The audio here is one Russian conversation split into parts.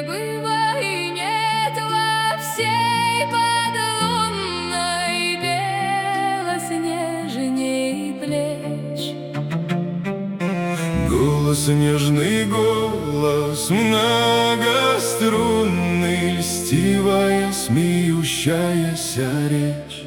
было и нет во всей подлунной белоснежней плеч. Голос нежный, голос многострунный, льстивая, смеющаяся речь.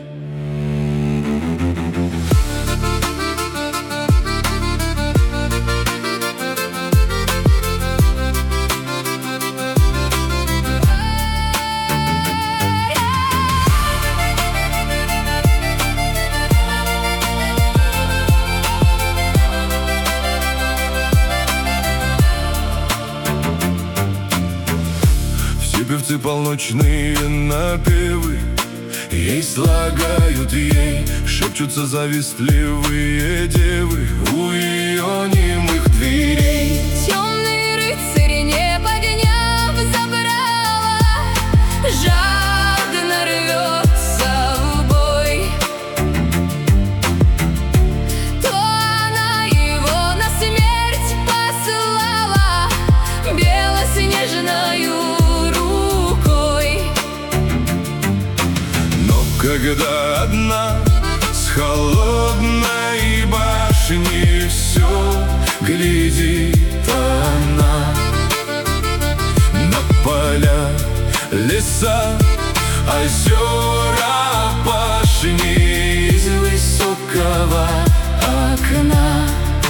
Певцы полночные напевы ей слагают, ей шепчутся завистливые девы у ее немых дверей. Темный рыцарь, не подняв забрала, жадно рвется в бой. То она его на смерть послала белоснежною. Когда одна с холодной башни все глядит она на поля, леса, озера, пашни из высокого окна.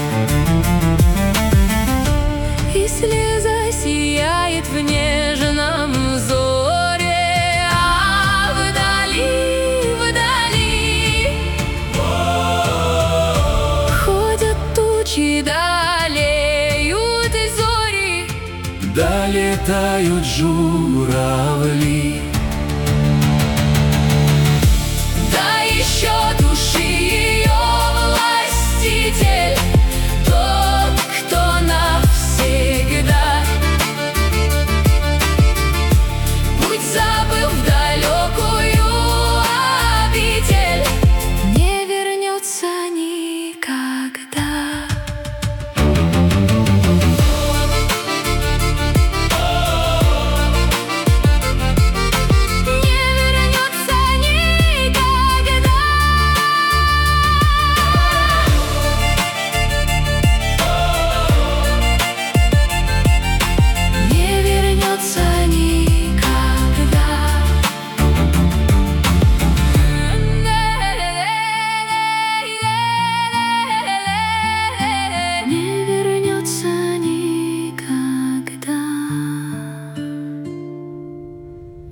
И слеза сияет в нежном взоре, а вдали ходят тучи, далеют и зори, долетают журавли.